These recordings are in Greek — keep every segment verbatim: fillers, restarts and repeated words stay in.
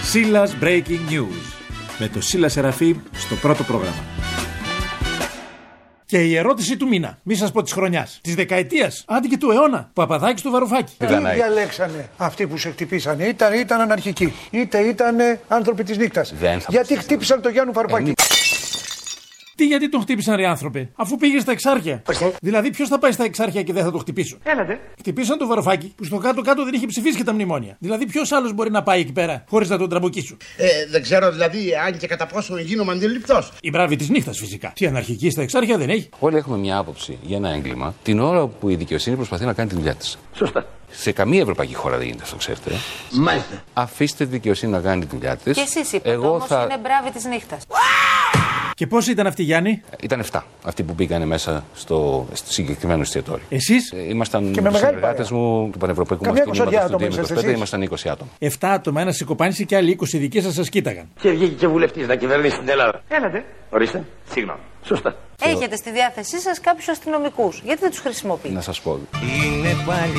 Σίλας Breaking News με το Σίλα Σεραφείμ στο πρώτο πρόγραμμα. Και η ερώτηση του μήνα, μη σας πω της χρονιάς, της δεκαετίας, άντε και του αιώνα, Παπαδάκης του Βαρουφάκη. Τι διαλέξανε αυτοί που σε χτυπήσανε, είτε ήταν αναρχικοί, είτε ήταν άνθρωποι της νύχτας. Γιατί χτύπησαν τον Γιάννου Βαρουφάκη. Τι, γιατί τον χτύπησαν ρε άνθρωπε, αφού πήγε στα εξάρχεια. Δηλαδή, ποιος θα πάει στα εξάρχεια και δεν θα το χτυπήσουν. Έλατε. Χτυπήσαν τον Βαρουφάκη που στο κάτω-κάτω δεν είχε ψηφίσει και τα μνημόνια. Δηλαδή, ποιος άλλος μπορεί να πάει εκεί πέρα χωρίς να τον τραμποκίσουν. Ε, δεν ξέρω δηλαδή αν και κατά πόσο γίνομαι αντιληπτός. Η μπράβη της νύχτας φυσικά. Τι αναρχική στα εξάρχεια δεν έχει. Όλοι έχουμε μια άποψη για ένα έγκλημα την ώρα που η δικαιοσύνη προσπαθεί να κάνει τη δουλειά της. Σωστά. Σε καμία ευρωπαϊκή χώρα δεν γίνεται αυτό, ξέρετε. Μάλιστα. Αφήστε τη δικαιοσύνη να κάνει τη δουλειά της. Και εσείς είπατε όμως θα... είναι μπράβη της νύχτας. Και πώς ήταν αυτοί, Γιάννη? Ήταν εφτά αυτοί που πήγανε μέσα στο, στο συγκεκριμένο εστιατόριο. Εσείς? Ε, ήμασταν συνεργάτες μου του Πανευρωπαϊκού μας Κινήματος του Ντ είκοσι πέντε, ήμασταν είκοσι άτομα. Εφτά άτομα, ένα σηκωπάνησε και άλλοι είκοσι δικοί σας σας κοίταγαν. Και βγήκε και βουλευτής να κυβερνήσει την Ελλάδα. Έλατε. Ορίστε. Συγγνώμη. Σωστά. Έχετε στη διάθεσή σας κάποιους αστυνομικούς. Γιατί δεν τους χρησιμοποιείτε? Να σας πω. Είναι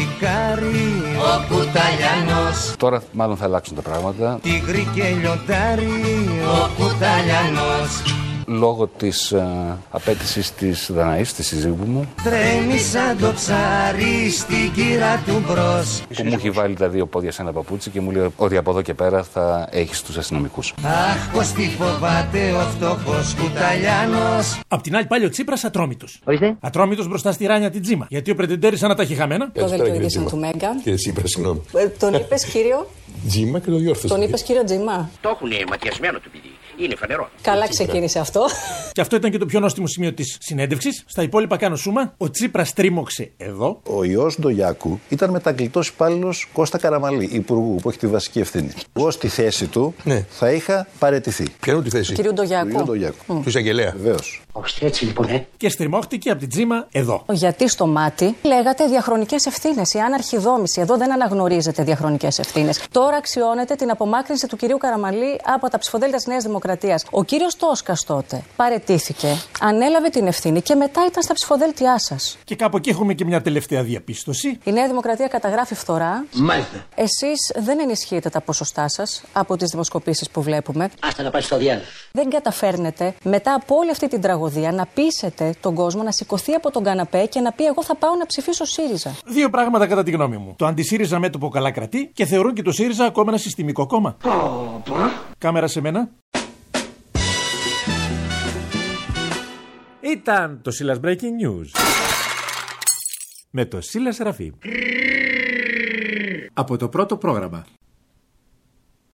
παλικάρι ο Κουταλιανός. Τώρα μάλλον θα αλλάξουν τα πράγματα. Τίγρη και λιοντάρι ο Κουταλιανός. Λόγω της uh, απέτησης της Δαναής, της συζύγου μου, τρέμει σαν το ψάρι στην κύρα του μπρος, που μου έχει βάλει τα δύο πόδια σε ένα παπούτσι και μου λέει ότι από εδώ και πέρα θα έχεις τους αστυνομικούς. Αχ, πως τι φοβάται ο φτωχός Κουταλιανός. Απ' την άλλη πάλι ο Τσίπρας ατρόμητος. Ορίστε. Ατρόμητος μπροστά στη ράνια την Τζίμα. Γιατί ο πρετεντέρης σαν να τα έχει χαμένα. Το δελτίο ειδήσεων του Μέγκα. Κύριε Τσίπρα, συγγνώμη. Ε, τον είπες κύριο. Τζίμα και το διόρθωσε. Τον είπες κύριο Τζίμα. Το έχουν ματιασμένο το παιδί. Είναι φανερό. Καλά ξεκίνησε αυτό. Και αυτό ήταν και το πιο νόστιμο σημείο της συνέντευξης. Στα υπόλοιπα κάνω σούμα. Ο Τσίπρας τρίμωξε εδώ. Ο ιός Ντογιάκου ήταν μεταγκλητός υπάλληλος Κώστα Καραμαλή, υπουργού που έχει τη βασική ευθύνη. Εγώ στη θέση του ναι. θα είχα παραιτηθεί. Ποια είναι τη θέση? Κυρίου Ντογιάκου. Του εισαγγελέα. Βεβαίως. Όχι έτσι λοιπόν, ε. Και στριμώχτηκε από την Τζίμα εδώ. Γιατί στο μάτι λέγατε διαχρονικές ευθύνες. Η άναρχη δόμηση. Εδώ δεν αναγνωρίζετε διαχρονικές ευθύνες. Τώρα αξιώνεται την απομάκρυνση του κυρίου Καραμαλή από τα ψηφοδέλτια της Νέας Δημοκρατίας. Ο κύριος Τόσκας τότε παραιτήθηκε, ανέλαβε την ευθύνη και μετά ήταν στα ψηφοδέλτια σας. Και κάπου εκεί έχουμε και μια τελευταία διαπίστωση. Η Νέα Δημοκρατία καταγράφει φθορά. Μάλιστα. Εσείς δεν ενισχύετε τα ποσοστά σας από τις δημοσκοπήσεις που βλέπουμε. Άστα να πάει στο διάλογο. Δεν καταφέρνετε μετά από όλη αυτή την τραγωδία να πείσετε τον κόσμο να σηκωθεί από τον καναπέ και να πει: εγώ θα πάω να ψηφίσω ΣΥΡΙΖΑ. Δύο πράγματα κατά τη γνώμη μου. Το αντισύριζα μέτωπο καλά κρατεί και θεωρούν και το ΣΥΡΙΖΑ ακόμα ένα συστημικό κόμμα. Oh, Κάμερα σε μένα. Ήταν το Σίλας Breaking News με το Σίλα Σεραφείμ από το πρώτο πρόγραμμα.